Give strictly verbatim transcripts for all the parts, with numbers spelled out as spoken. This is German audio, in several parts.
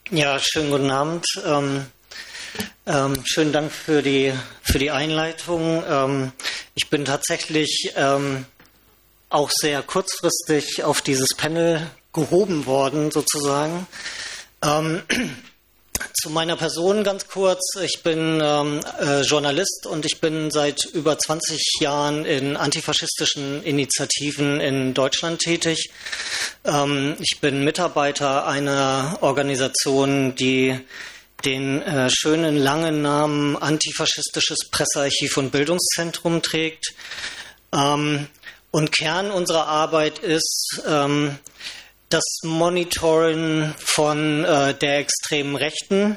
Ja, schönen guten Abend. Ähm, ähm, schönen Dank für die, für die Einleitung. Ähm, ich bin tatsächlich ähm, auch sehr kurzfristig auf dieses Panel gehoben worden, sozusagen. Ähm, Zu meiner Person ganz kurz. Ich bin ähm, äh, Journalist und ich bin seit über zwanzig Jahren in antifaschistischen Initiativen in Deutschland tätig. Ähm, ich bin Mitarbeiter einer Organisation, die den äh, schönen langen Namen Antifaschistisches Pressearchiv und Bildungszentrum trägt. Ähm, und Kern unserer Arbeit ist ähm, das Monitoring von äh, der extremen Rechten.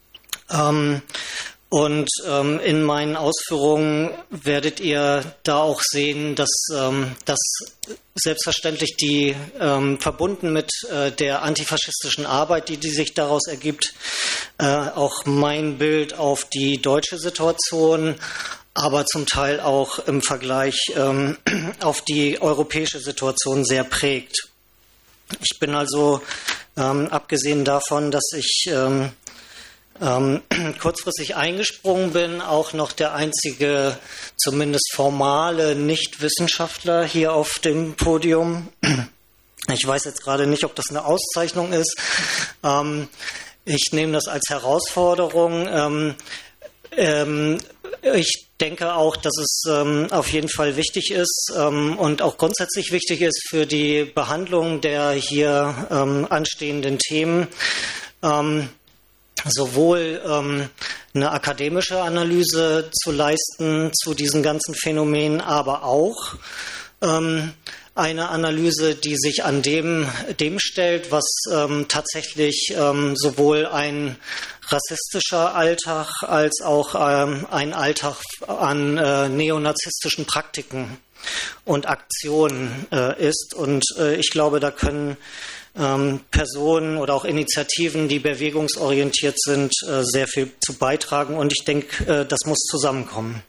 Ähm, und ähm, in meinen Ausführungen werdet ihr da auch sehen, dass ähm, das selbstverständlich die ähm, verbunden mit äh, der antifaschistischen Arbeit, die, die sich daraus ergibt, äh, auch mein Bild auf die deutsche Situation, aber zum Teil auch im Vergleich ähm, auf die europäische Situation sehr prägt. Ich bin also, ähm, abgesehen davon, dass ich ähm, ähm, kurzfristig eingesprungen bin, auch noch der einzige, zumindest formale Nichtwissenschaftler hier auf dem Podium. Ich weiß jetzt gerade nicht, ob das eine Auszeichnung ist. Ähm, ich nehme das als Herausforderung. Ähm, ähm, ich denke auch, dass es ähm, auf jeden Fall wichtig ist ähm, und auch grundsätzlich wichtig ist für die Behandlung der hier ähm, anstehenden Themen, ähm, sowohl ähm, eine akademische Analyse zu leisten zu diesen ganzen Phänomenen, aber auch ähm, eine Analyse, die sich an dem, dem stellt, was ähm, tatsächlich ähm, sowohl ein rassistischer Alltag als auch ähm, ein Alltag an äh, neonazistischen Praktiken und Aktionen äh, ist. Und äh, ich glaube, da können ähm, Personen oder auch Initiativen, die bewegungsorientiert sind, äh, sehr viel zu beitragen. Und ich denke, äh, das muss zusammenkommen.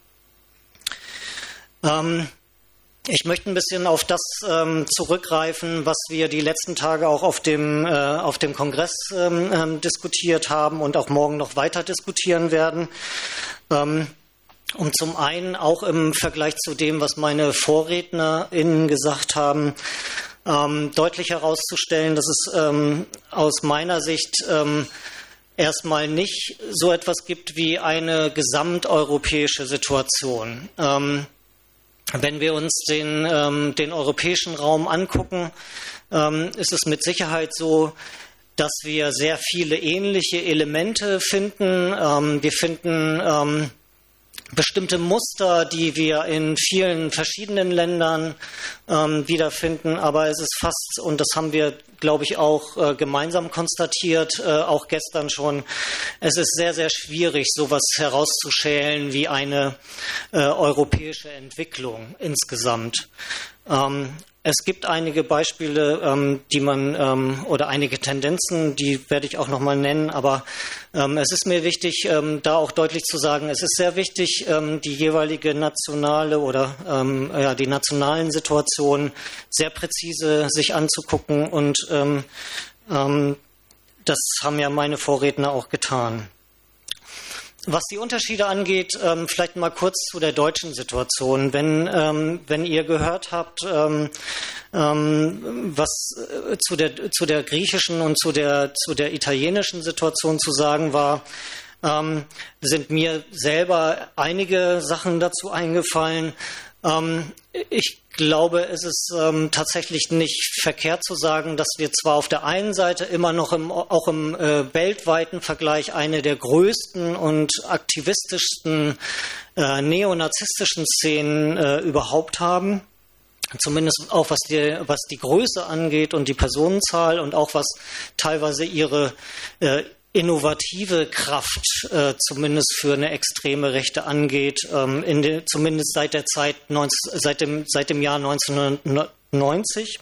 Ähm, Ich möchte ein bisschen auf das ähm, zurückgreifen, was wir die letzten Tage auch auf dem, äh, auf dem Kongress ähm, ähm, diskutiert haben und auch morgen noch weiter diskutieren werden. Ähm, um zum einen auch im Vergleich zu dem, was meine VorrednerInnen gesagt haben, ähm, deutlich herauszustellen, dass es ähm, aus meiner Sicht ähm, erstmal nicht so etwas gibt wie eine gesamteuropäische Situation. Ähm, Wenn wir uns den, ähm, den europäischen Raum angucken, ähm, ist es mit Sicherheit so, dass wir sehr viele ähnliche Elemente finden. Ähm, wir finden ähm, bestimmte Muster, die wir in vielen verschiedenen Ländern ähm, wiederfinden, aber es ist fast, und das haben wir, glaube ich, auch äh, gemeinsam konstatiert, äh, auch gestern schon, es ist sehr, sehr schwierig, sowas herauszuschälen wie eine äh, europäische Entwicklung insgesamt. Ähm, Es gibt einige Beispiele, ähm, die man ähm, oder einige Tendenzen, die werde ich auch noch mal nennen. Aber ähm, es ist mir wichtig, ähm, da auch deutlich zu sagen: Es ist sehr wichtig, ähm, die jeweilige nationale oder ähm, ja, die nationalen Situationen sehr präzise sich anzugucken. Und ähm, ähm, das haben ja meine Vorredner auch getan. Was die Unterschiede angeht, ähm, vielleicht mal kurz zu der deutschen Situation. Wenn, ähm, wenn ihr gehört habt, ähm, ähm, was äh, zu der, zu der griechischen und zu der, zu der italienischen Situation zu sagen war, ähm, sind mir selber einige Sachen dazu eingefallen. Ähm, ich glaube, es ist ähm, tatsächlich nicht verkehrt zu sagen, dass wir zwar auf der einen Seite immer noch im, auch im äh, weltweiten Vergleich eine der größten und aktivistischsten äh, neonazistischen Szenen äh, überhaupt haben, zumindest auch was die, was die Größe angeht und die Personenzahl und auch was teilweise ihre äh, innovative Kraft, äh, zumindest für eine extreme Rechte angeht, ähm, in de, zumindest seit der Zeit, neunzehn, seit dem, seit dem Jahr neunzehnhundertneunzig.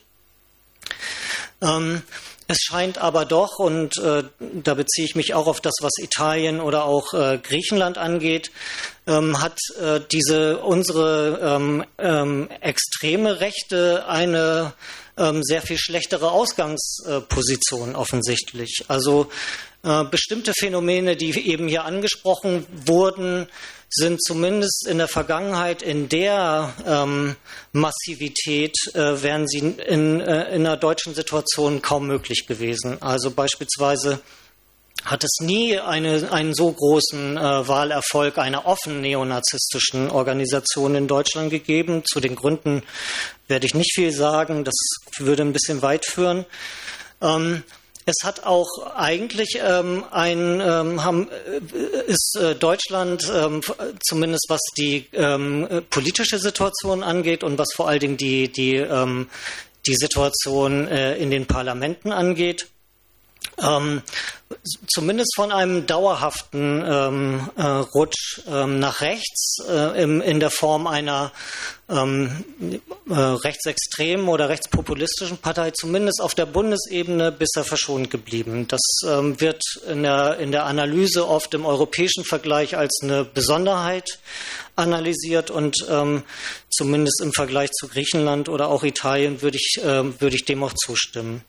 Ähm, es scheint aber doch, und äh, da beziehe ich mich auch auf das, was Italien oder auch äh, Griechenland angeht, ähm, hat äh, diese unsere ähm, ähm, extreme Rechte eine ähm, sehr viel schlechtere Ausgangsposition offensichtlich. Also äh, bestimmte Phänomene, die eben hier angesprochen wurden, sind zumindest in der Vergangenheit in der ähm, Massivität, äh, wären sie in, äh, in einer deutschen Situation kaum möglich gewesen. Also beispielsweise hat es nie eine, einen so großen äh, Wahlerfolg einer offen neonazistischen Organisation in Deutschland gegeben. Zu den Gründen werde ich nicht viel sagen, das würde ein bisschen weit führen. Ähm, Es hat auch eigentlich ähm, ein, ähm, haben, ist äh, Deutschland, ähm, zumindest was die ähm, politische Situation angeht und was vor allen Dingen die, die, ähm, die Situation äh, in den Parlamenten angeht, ähm, zumindest von einem dauerhaften ähm, äh, Rutsch ähm, nach rechts äh, im, in der Form einer ähm, äh, rechtsextremen oder rechtspopulistischen Partei, zumindest auf der Bundesebene, bisher verschont geblieben. Das ähm, wird in der, in der Analyse oft im europäischen Vergleich als eine Besonderheit analysiert und ähm, zumindest im Vergleich zu Griechenland oder auch Italien würde ich, äh, würde ich dem auch zustimmen.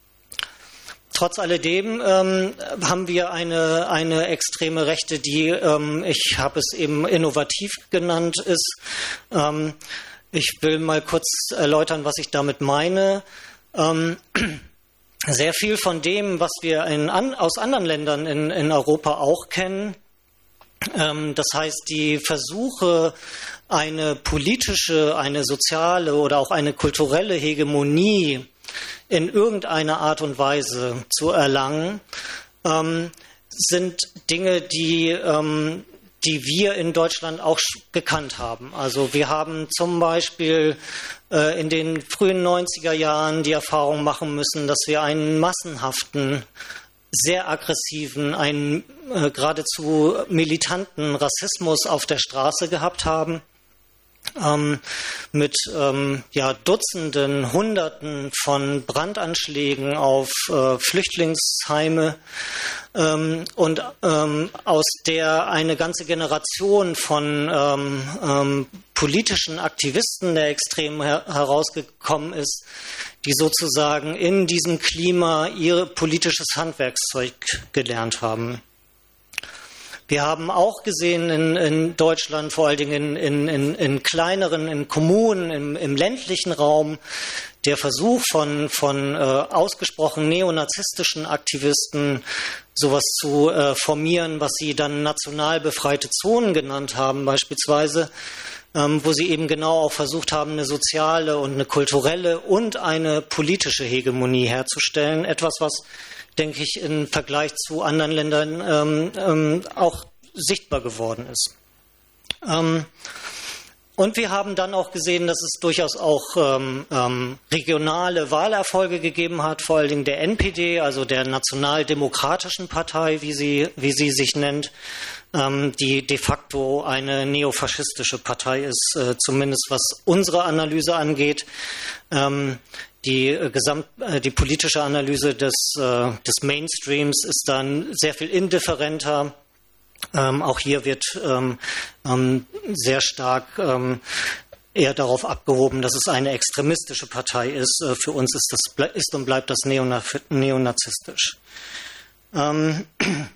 Trotz alledem ähm, haben wir eine, eine extreme Rechte, die, ähm, ich habe es eben innovativ genannt, ist. Ähm, ich will mal kurz erläutern, was ich damit meine. Ähm, sehr viel von dem, was wir in, an, aus anderen Ländern in, in Europa auch kennen, ähm, das heißt, die Versuche, eine politische, eine soziale oder auch eine kulturelle Hegemonie in irgendeiner Art und Weise zu erlangen, ähm, sind Dinge, die, ähm, die wir in Deutschland auch gekannt haben. Also wir haben zum Beispiel äh, in den frühen neunziger Jahren die Erfahrung machen müssen, dass wir einen massenhaften, sehr aggressiven, einen äh, geradezu militanten Rassismus auf der Straße gehabt haben. Ähm, mit ähm, ja, Dutzenden, Hunderten von Brandanschlägen auf äh, Flüchtlingsheime ähm, und ähm, aus der eine ganze Generation von ähm, ähm, politischen Aktivisten der Extremen her- herausgekommen ist, die sozusagen in diesem Klima ihr politisches Handwerkszeug gelernt haben. Wir haben auch gesehen in, in Deutschland, vor allen Dingen in, in, in kleineren, in Kommunen, im, im ländlichen Raum, der Versuch von, von äh, ausgesprochen neonazistischen Aktivisten, sowas zu äh, formieren, was sie dann national befreite Zonen genannt haben, beispielsweise, ähm, wo sie eben genau auch versucht haben, eine soziale und eine kulturelle und eine politische Hegemonie herzustellen. Etwas, was, denke ich, im Vergleich zu anderen Ländern ähm, ähm, auch sichtbar geworden ist. Ähm, und wir haben dann auch gesehen, dass es durchaus auch ähm, ähm, regionale Wahlerfolge gegeben hat, vor allen Dingen der N P D, also der Nationaldemokratischen Partei, wie sie, wie sie sich nennt, ähm, die de facto eine neofaschistische Partei ist, äh, zumindest was unsere Analyse angeht. Ähm, Die, äh, Gesamt, äh, die politische Analyse des, äh, des Mainstreams ist dann sehr viel indifferenter. Ähm, auch hier wird ähm, ähm, sehr stark ähm, eher darauf abgehoben, dass es eine extremistische Partei ist. Äh, für uns ist, das, ist und bleibt das neona- neonazistisch. Ähm,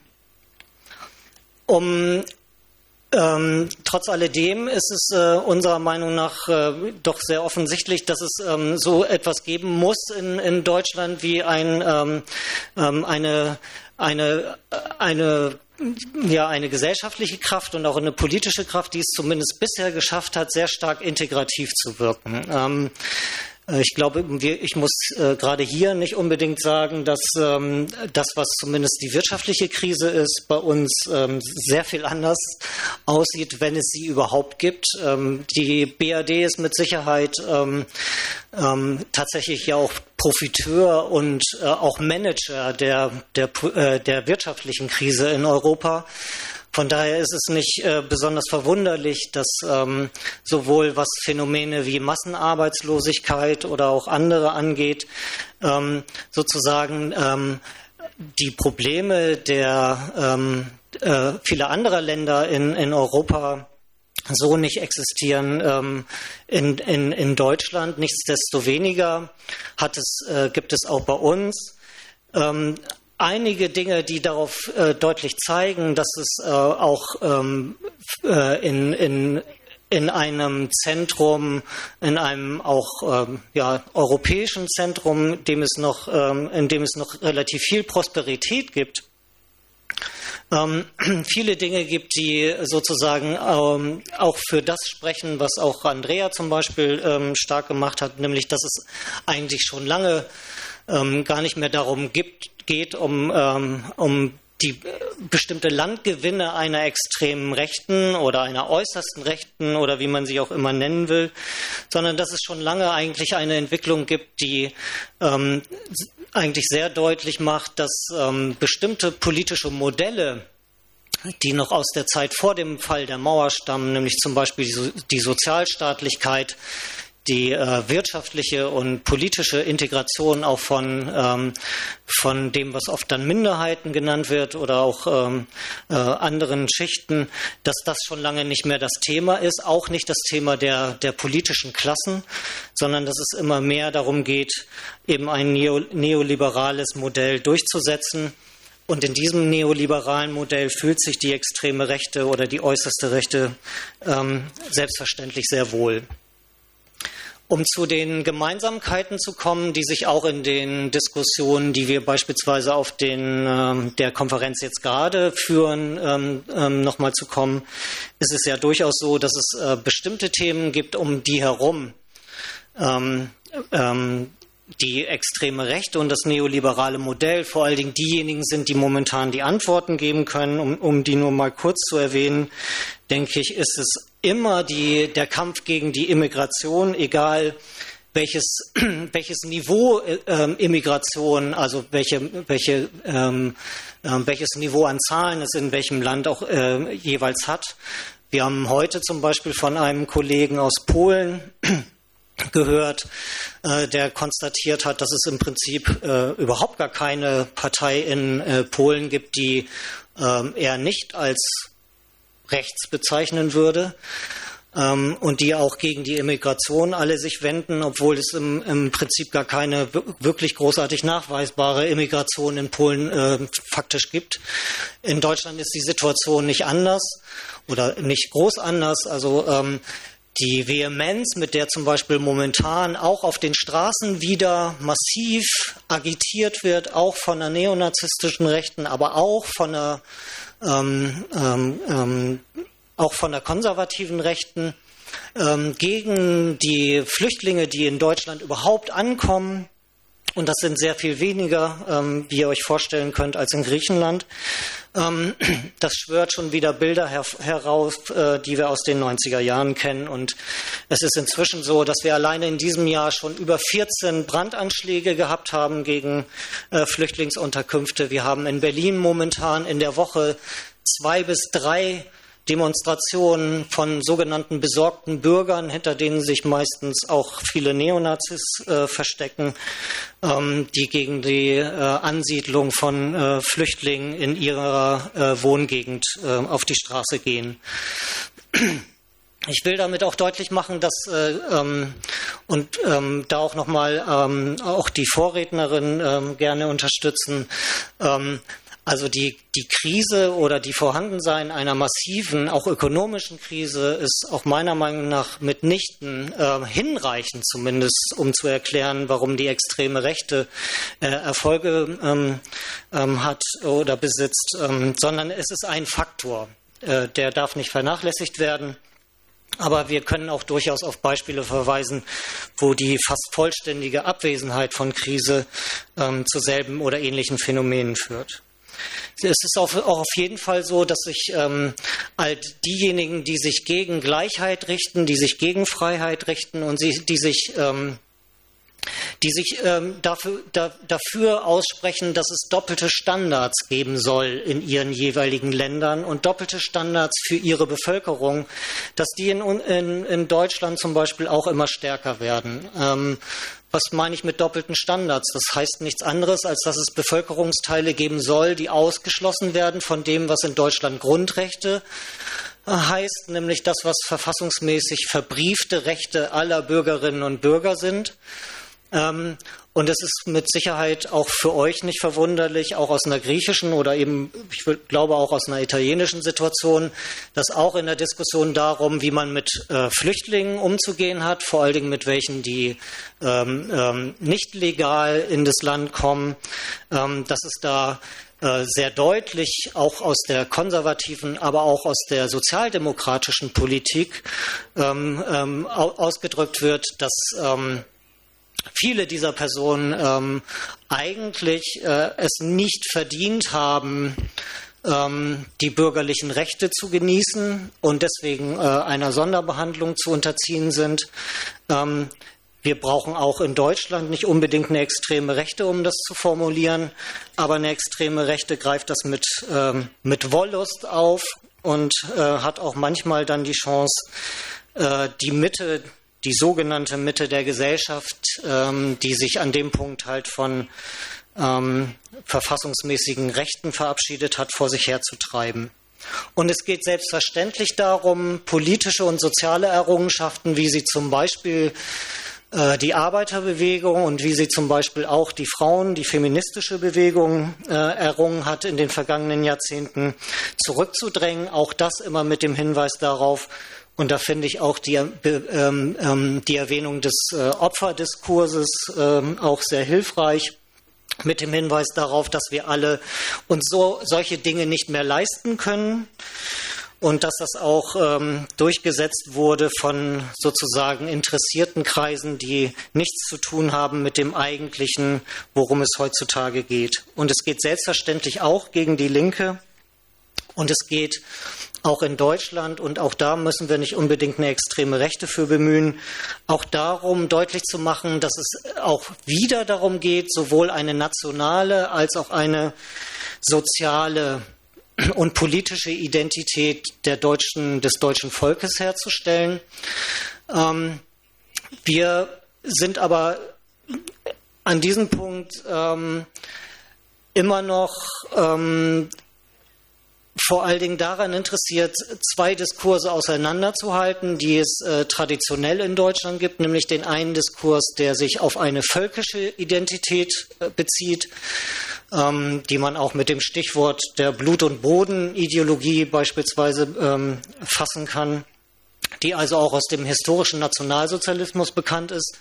um Ähm, trotz alledem ist es äh, unserer Meinung nach äh, doch sehr offensichtlich, dass es ähm, so etwas geben muss in, in Deutschland wie ein, ähm, ähm, eine, eine, eine, ja, eine gesellschaftliche Kraft und auch eine politische Kraft, die es zumindest bisher geschafft hat, sehr stark integrativ zu wirken. Ähm, Ich glaube, ich muss äh, gerade hier nicht unbedingt sagen, dass ähm, das, was zumindest die wirtschaftliche Krise ist, bei uns ähm, sehr viel anders aussieht, wenn es sie überhaupt gibt. Ähm, die B R D ist mit Sicherheit ähm, ähm, tatsächlich ja auch Profiteur und äh, auch Manager der, der, äh, der wirtschaftlichen Krise in Europa. Von daher ist es nicht äh, besonders verwunderlich, dass ähm, sowohl was Phänomene wie Massenarbeitslosigkeit oder auch andere angeht, ähm, sozusagen ähm, die Probleme der ähm, äh, vieler anderer Länder in, in Europa so nicht existieren ähm, in, in, in Deutschland. Nichtsdestoweniger hat es, äh, gibt es auch bei uns ähm, einige Dinge, die darauf äh, deutlich zeigen, dass es äh, auch ähm, äh, in, in in einem Zentrum, in einem auch ähm, ja, europäischen Zentrum, dem es noch, ähm, in dem es noch relativ viel Prosperität gibt, ähm, viele Dinge gibt, die sozusagen ähm, auch für das sprechen, was auch Andrea zum Beispiel ähm, stark gemacht hat, nämlich dass es eigentlich schon lange ähm, gar nicht mehr darum gibt, geht, um, ähm, um die bestimmte Landgewinne einer extremen Rechten oder einer äußersten Rechten oder wie man sie auch immer nennen will, sondern dass es schon lange eigentlich eine Entwicklung gibt, die ähm, eigentlich sehr deutlich macht, dass ähm, bestimmte politische Modelle, die noch aus der Zeit vor dem Fall der Mauer stammen, nämlich zum Beispiel die, die Sozialstaatlichkeit, die äh, wirtschaftliche und politische Integration auch von, ähm, von dem, was oft dann Minderheiten genannt wird oder auch ähm, äh, anderen Schichten, dass das schon lange nicht mehr das Thema ist, auch nicht das Thema der, der politischen Klassen, sondern dass es immer mehr darum geht, eben ein neo, neoliberales Modell durchzusetzen. Und in diesem neoliberalen Modell fühlt sich die extreme Rechte oder die äußerste Rechte ähm, selbstverständlich sehr wohl. Um zu den Gemeinsamkeiten zu kommen, die sich auch in den Diskussionen, die wir beispielsweise auf den, ähm, der Konferenz jetzt gerade führen, ähm, ähm, nochmal zu kommen, ist es ja durchaus so, dass es äh, bestimmte Themen gibt, um die herum ähm, ähm, die extreme Rechte und das neoliberale Modell vor allen Dingen diejenigen sind, die momentan die Antworten geben können. Um, um die nur mal kurz zu erwähnen, denke ich, ist es immer die, der Kampf gegen die Immigration, egal welches, welches Niveau ähm, Immigration, also welche, welche, ähm, äh, welches Niveau an Zahlen es in welchem Land auch äh, jeweils hat. Wir haben heute zum Beispiel von einem Kollegen aus Polen gehört, äh, der konstatiert hat, dass es im Prinzip äh, überhaupt gar keine Partei in äh, Polen gibt, die äh, er nicht als rechts bezeichnen würde ähm, und die auch gegen die Immigration alle sich wenden, obwohl es im, im Prinzip gar keine wirklich großartig nachweisbare Immigration in Polen äh, faktisch gibt. In Deutschland ist die Situation nicht anders oder nicht groß anders. Also ähm, die Vehemenz, mit der zum Beispiel momentan auch auf den Straßen wieder massiv agitiert wird, auch von der neonazistischen Rechten, aber auch von der, ähm, ähm, ähm, auch von der konservativen Rechten, ähm, gegen die Flüchtlinge, die in Deutschland überhaupt ankommen. Und das sind sehr viel weniger, ähm, wie ihr euch vorstellen könnt, als in Griechenland. Ähm, das schwört schon wieder Bilder her heraus, äh, die wir aus den neunziger Jahren kennen. Und es ist inzwischen so, dass wir alleine in diesem Jahr schon über vierzehn Brandanschläge gehabt haben gegen äh, Flüchtlingsunterkünfte. Wir haben in Berlin momentan in der Woche zwei bis drei Demonstrationen von sogenannten besorgten Bürgern, hinter denen sich meistens auch viele Neonazis äh, verstecken, ähm, die gegen die äh, Ansiedlung von äh, Flüchtlingen in ihrer äh, Wohngegend äh, auf die Straße gehen. Ich will damit auch deutlich machen, dass äh, ähm, und ähm, da auch nochmal ähm, auch die Vorrednerin ähm, gerne unterstützen. Ähm, Also die, die Krise oder die Vorhandensein einer massiven, auch ökonomischen Krise ist auch meiner Meinung nach mitnichten äh, hinreichend zumindest, um zu erklären, warum die extreme Rechte äh, Erfolge ähm, ähm, hat oder besitzt, ähm, sondern es ist ein Faktor, äh, der darf nicht vernachlässigt werden. Aber wir können auch durchaus auf Beispiele verweisen, wo die fast vollständige Abwesenheit von Krise ähm, zu selben oder ähnlichen Phänomenen führt. Es ist auch auf jeden Fall so, dass sich ähm, all diejenigen, die sich gegen Gleichheit richten, die sich gegen Freiheit richten und sie, die sich, ähm, die sich ähm, dafür, da, dafür aussprechen, dass es doppelte Standards geben soll in ihren jeweiligen Ländern und doppelte Standards für ihre Bevölkerung, dass die in, in, in Deutschland zum Beispiel auch immer stärker werden. Ähm, Was meine ich mit doppelten Standards? Das heißt nichts anderes, als dass es Bevölkerungsteile geben soll, die ausgeschlossen werden von dem, was in Deutschland Grundrechte heißt, nämlich das, was verfassungsmäßig verbriefte Rechte aller Bürgerinnen und Bürger sind. Ähm, und es ist mit Sicherheit auch für euch nicht verwunderlich, auch aus einer griechischen oder eben, ich glaube auch aus einer italienischen Situation, dass auch in der Diskussion darum, wie man mit äh, Flüchtlingen umzugehen hat, vor allen Dingen mit welchen, die ähm, ähm, nicht legal in das Land kommen, ähm, dass es da äh, sehr deutlich auch aus der konservativen, aber auch aus der sozialdemokratischen Politik ähm, ähm, ausgedrückt wird, dass ähm, viele dieser Personen ähm, eigentlich äh, es nicht verdient haben, ähm, die bürgerlichen Rechte zu genießen und deswegen äh, einer Sonderbehandlung zu unterziehen sind. Ähm, wir brauchen auch in Deutschland nicht unbedingt eine extreme Rechte, um das zu formulieren, aber eine extreme Rechte greift das mit, ähm, mit Wollust auf und äh, hat auch manchmal dann die Chance, äh, die Mitte die sogenannte Mitte der Gesellschaft, ähm, die sich an dem Punkt halt von ähm, verfassungsmäßigen Rechten verabschiedet hat, vor sich herzutreiben. Und es geht selbstverständlich darum, politische und soziale Errungenschaften, wie sie zum Beispiel äh, die Arbeiterbewegung und wie sie zum Beispiel auch die Frauen, die feministische Bewegung äh, errungen hat in den vergangenen Jahrzehnten, zurückzudrängen. Auch das immer mit dem Hinweis darauf. Und da finde ich auch die, ähm, ähm, die Erwähnung des äh, Opferdiskurses ähm, auch sehr hilfreich, mit dem Hinweis darauf, dass wir alle uns so, solche Dinge nicht mehr leisten können und dass das auch ähm, durchgesetzt wurde von sozusagen interessierten Kreisen, die nichts zu tun haben mit dem Eigentlichen, worum es heutzutage geht. Und es geht selbstverständlich auch gegen die Linke und es geht auch in Deutschland, und auch da müssen wir nicht unbedingt eine extreme Rechte für bemühen, auch darum deutlich zu machen, dass es auch wieder darum geht, sowohl eine nationale als auch eine soziale und politische Identität der deutschen, des deutschen Volkes herzustellen. Ähm, wir sind aber an diesem Punkt ähm, immer noch ähm, vor allen Dingen daran interessiert, zwei Diskurse auseinanderzuhalten, die es äh, traditionell in Deutschland gibt, nämlich den einen Diskurs, der sich auf eine völkische Identität äh, bezieht, ähm, die man auch mit dem Stichwort der Blut- und Bodenideologie beispielsweise ähm, fassen kann, die also auch aus dem historischen Nationalsozialismus bekannt ist.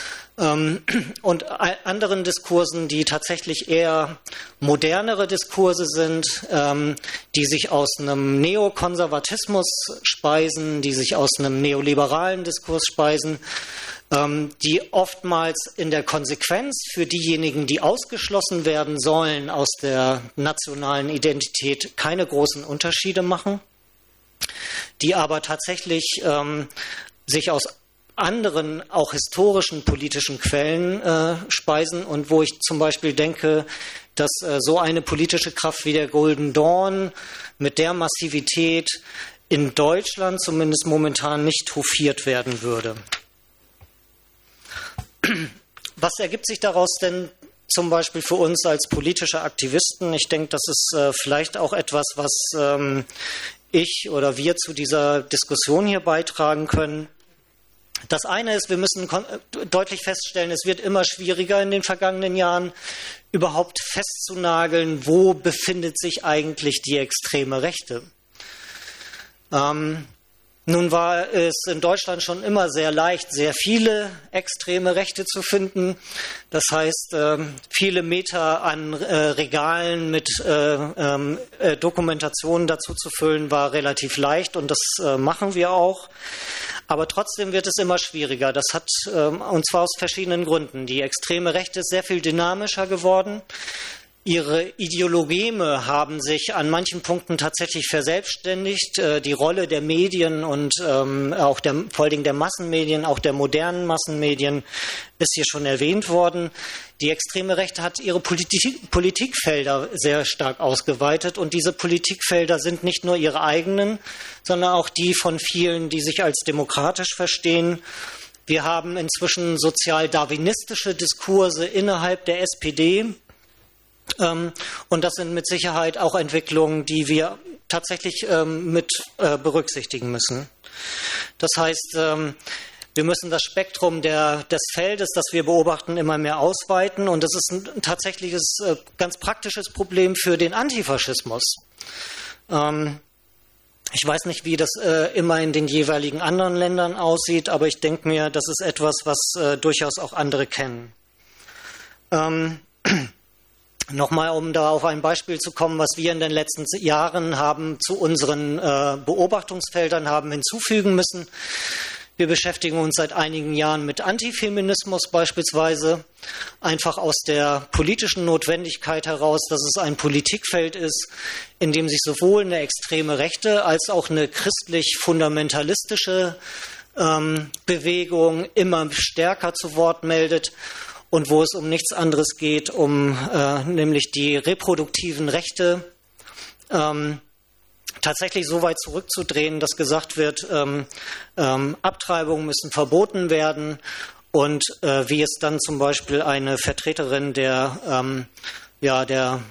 Und anderen Diskursen, die tatsächlich eher modernere Diskurse sind, die sich aus einem Neokonservatismus speisen, die sich aus einem neoliberalen Diskurs speisen, die oftmals in der Konsequenz für diejenigen, die ausgeschlossen werden sollen aus der nationalen Identität, keine großen Unterschiede machen, die aber tatsächlich sich aus anderen, auch historischen politischen Quellen äh, speisen und wo ich zum Beispiel denke, dass äh, so eine politische Kraft wie der Golden Dawn mit der Massivität in Deutschland zumindest momentan nicht hofiert werden würde. Was ergibt sich daraus denn zum Beispiel für uns als politische Aktivisten? Ich denke, das ist äh, vielleicht auch etwas, was ähm, ich oder wir zu dieser Diskussion hier beitragen können. Das eine ist, wir müssen deutlich feststellen, es wird immer schwieriger in den vergangenen Jahren, überhaupt festzunageln, wo befindet sich eigentlich die extreme Rechte. Ähm, nun war es in Deutschland schon immer sehr leicht, sehr viele extreme Rechte zu finden. Das heißt, äh, viele Meter an äh, Regalen mit äh, äh, Dokumentationen dazu zu füllen, war relativ leicht und das äh, machen wir auch. Aber trotzdem wird es immer schwieriger. Das hat, ähm, und zwar aus verschiedenen Gründen. Die extreme Rechte ist sehr viel dynamischer geworden. Ihre Ideologeme haben sich an manchen Punkten tatsächlich verselbstständigt. Äh, die Rolle der Medien und ähm, auch der, vor allen Dingen der Massenmedien, auch der modernen Massenmedien, ist hier schon erwähnt worden. Die extreme Rechte hat ihre Politik, Politikfelder sehr stark ausgeweitet und diese Politikfelder sind nicht nur ihre eigenen, sondern auch die von vielen, die sich als demokratisch verstehen. Wir haben inzwischen sozial-darwinistische Diskurse innerhalb der S P D. Ähm, und das sind mit Sicherheit auch Entwicklungen, die wir tatsächlich ähm, mit äh, berücksichtigen müssen. Das heißt, ähm, wir müssen das Spektrum der, des Feldes, das wir beobachten, immer mehr ausweiten. Und das ist ein tatsächliches, äh, ganz praktisches Problem für den Antifaschismus. Ähm, ich weiß nicht, wie das äh, immer in den jeweiligen anderen Ländern aussieht, aber ich denke mir, das ist etwas, was äh, durchaus auch andere kennen. Ähm, Nochmal, um da auf ein Beispiel zu kommen, was wir in den letzten Jahren haben zu unseren äh, Beobachtungsfeldern haben hinzufügen müssen. Wir beschäftigen uns seit einigen Jahren mit Antifeminismus beispielsweise, einfach aus der politischen Notwendigkeit heraus, dass es ein Politikfeld ist, in dem sich sowohl eine extreme Rechte als auch eine christlich-fundamentalistische ähm, Bewegung immer stärker zu Wort meldet. Und wo es um nichts anderes geht, um äh, nämlich die reproduktiven Rechte ähm, tatsächlich so weit zurückzudrehen, dass gesagt wird, ähm, ähm, Abtreibungen müssen verboten werden. Und äh, wie es dann zum Beispiel eine Vertreterin der, ähm, ja, der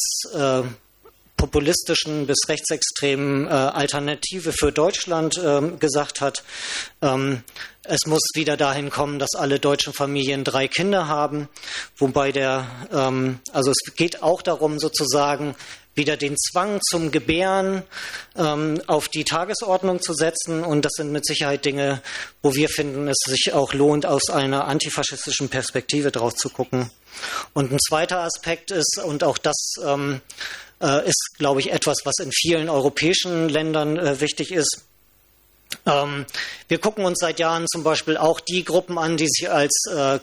rechtspopulistischen äh, bis rechtsextremen äh, Alternative für Deutschland äh, gesagt hat, ähm, es muss wieder dahin kommen, dass alle deutschen Familien drei Kinder haben, wobei der, ähm, also es geht auch darum, sozusagen wieder den Zwang zum Gebären ähm, auf die Tagesordnung zu setzen. Und das sind mit Sicherheit Dinge, wo wir finden, es sich auch lohnt, aus einer antifaschistischen Perspektive drauf zu gucken. Und ein zweiter Aspekt ist, und auch das ähm, äh, ist, glaube ich, etwas, was in vielen europäischen Ländern äh, wichtig ist. Ähm, wir gucken uns seit Jahren zum Beispiel auch die Gruppen an, die sich als äh,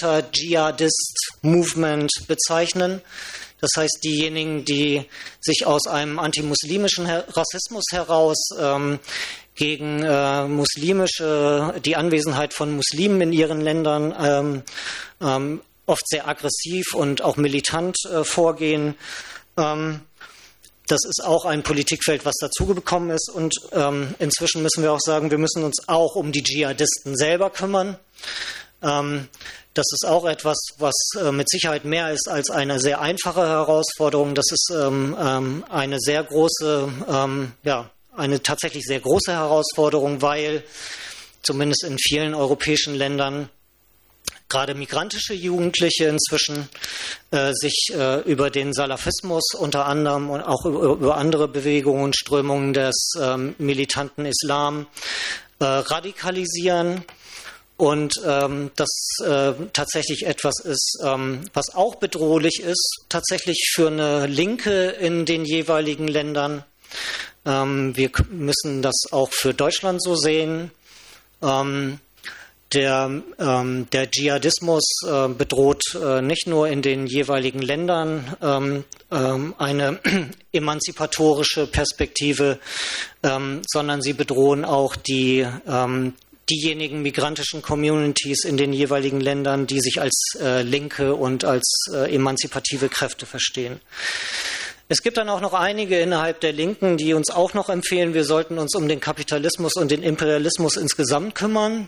Counter-Dschihadist-Movement bezeichnen. Das heißt, diejenigen, die sich aus einem antimuslimischen Her- Rassismus heraus ähm, gegen äh, muslimische, die Anwesenheit von Muslimen in ihren Ländern ähm, ähm, oft sehr aggressiv und auch militant äh, vorgehen. Ähm, Das ist auch ein Politikfeld, was dazugekommen ist. Und ähm, inzwischen müssen wir auch sagen, wir müssen uns auch um die Dschihadisten selber kümmern. Ähm, das ist auch etwas, was äh, mit Sicherheit mehr ist als eine sehr einfache Herausforderung. Das ist ähm, ähm, eine sehr große, ähm, ja, eine tatsächlich sehr große Herausforderung, weil zumindest in vielen europäischen Ländern gerade migrantische Jugendliche inzwischen äh, sich äh, über den Salafismus unter anderem und auch über, über andere Bewegungen und Strömungen des ähm, militanten Islam äh, radikalisieren. Und ähm, das äh, tatsächlich etwas ist, ähm, was auch bedrohlich ist, tatsächlich für eine Linke in den jeweiligen Ländern. Ähm, wir müssen das auch für Deutschland so sehen. Ähm, Der, ähm, der Dschihadismus äh, bedroht äh, nicht nur in den jeweiligen Ländern ähm, ähm, eine emanzipatorische Perspektive, ähm, sondern sie bedrohen auch die, ähm, diejenigen migrantischen Communities in den jeweiligen Ländern, die sich als äh, linke und als äh, emanzipative Kräfte verstehen. Es gibt dann auch noch einige innerhalb der Linken, die uns auch noch empfehlen, wir sollten uns um den Kapitalismus und den Imperialismus insgesamt kümmern.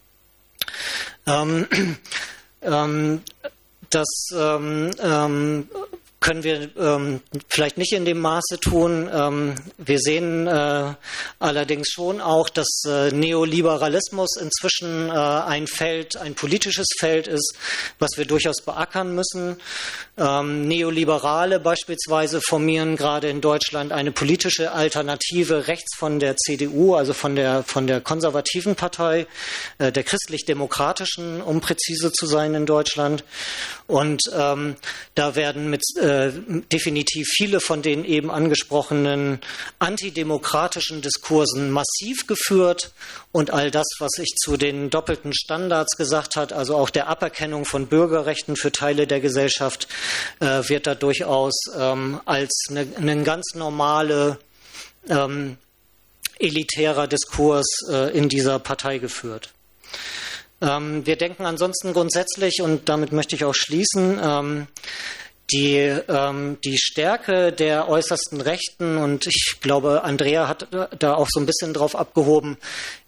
Ähm, ähm, das ähm, ähm, können wir ähm, vielleicht nicht in dem Maße tun. Ähm, wir sehen äh, allerdings schon auch, dass äh, Neoliberalismus inzwischen äh, ein Feld, ein politisches Feld ist, was wir durchaus beackern müssen. Ähm, Neoliberale beispielsweise formieren gerade in Deutschland eine politische Alternative rechts von der C D U, also von der, von der konservativen Partei, äh, der christlich-demokratischen, um präzise zu sein in Deutschland. Und ähm, da werden mit äh, definitiv viele von den eben angesprochenen antidemokratischen Diskursen massiv geführt. Und all das, was ich zu den doppelten Standards gesagt habe, also auch der Aberkennung von Bürgerrechten für Teile der Gesellschaft, äh, wird da durchaus ähm, als eine, eine ganz normale ähm, elitärer Diskurs äh, in dieser Partei geführt. Ähm, wir denken ansonsten grundsätzlich, und damit möchte ich auch schließen, ähm, Die, ähm, die Stärke der äußersten Rechten, und ich glaube, Andrea hat da auch so ein bisschen drauf abgehoben,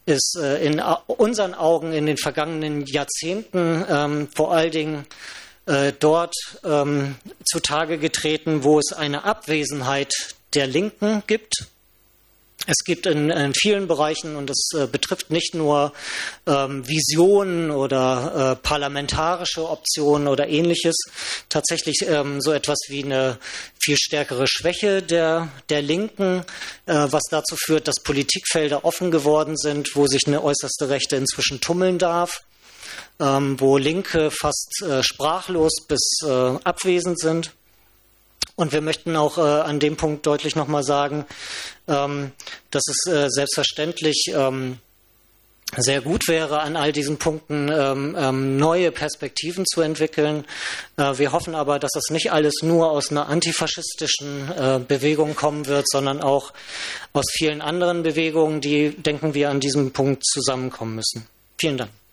ist äh, in unseren Augen in den vergangenen Jahrzehnten ähm, vor allen Dingen äh, dort ähm, zutage getreten, wo es eine Abwesenheit der Linken gibt. Es gibt in, in vielen Bereichen, und das äh, betrifft nicht nur ähm, Visionen oder äh, parlamentarische Optionen oder Ähnliches, tatsächlich ähm, so etwas wie eine viel stärkere Schwäche der, der Linken, äh, was dazu führt, dass Politikfelder offen geworden sind, wo sich eine äußerste Rechte inzwischen tummeln darf, ähm, wo Linke fast äh, sprachlos bis äh, abwesend sind. Und wir möchten auch äh, an dem Punkt deutlich nochmal sagen, ähm, dass es äh, selbstverständlich ähm, sehr gut wäre, an all diesen Punkten ähm, ähm, neue Perspektiven zu entwickeln. Äh, wir hoffen aber, dass das nicht alles nur aus einer antifaschistischen äh, Bewegung kommen wird, sondern auch aus vielen anderen Bewegungen, die, denken wir, an diesem Punkt zusammenkommen müssen. Vielen Dank.